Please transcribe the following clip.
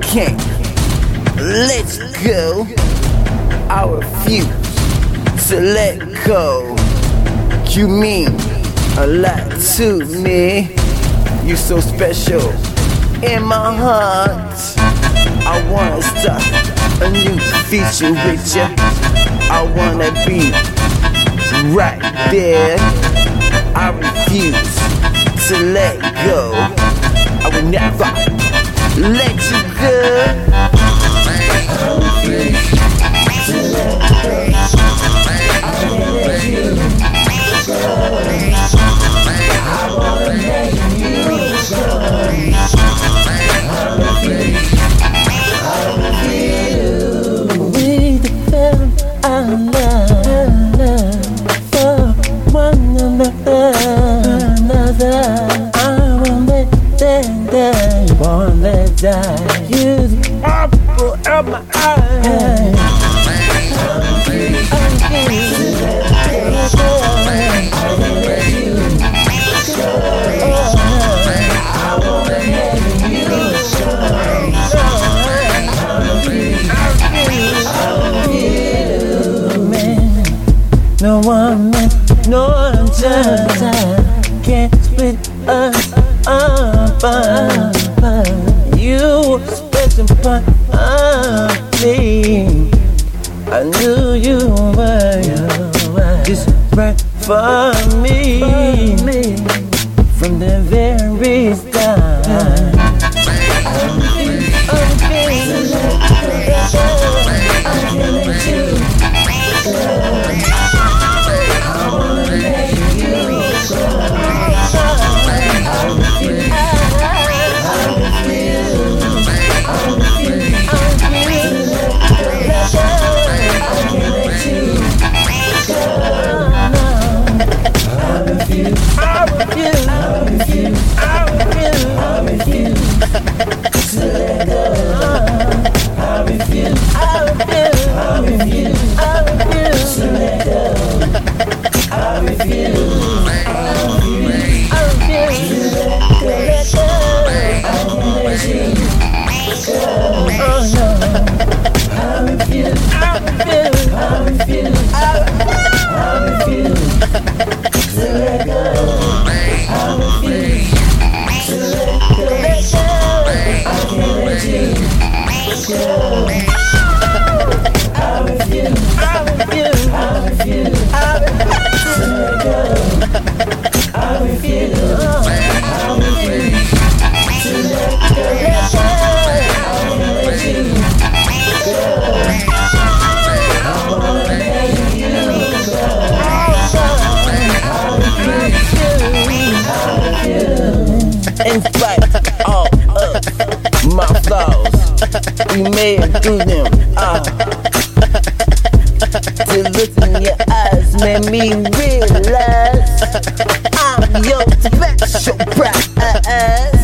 can't let go. I refuse to let go. You mean a lot to me. You so special in my heart. I wanna start a new feature with ya. I wanna be right there. I refuse to let go. I will never let you go. I refuse to let go. I can't let you go. I wanna let you go. I refuse. I refuse. We defend our love for one another. I won't let them die. Won't let die. You're the apple of my eye. No one man, no one time can't split us apart. You were special part of me. I knew you were just right for me from the very start. In spite of all of my flaws, we made it through them all. To look in your eyes made me realize I'm your special prize.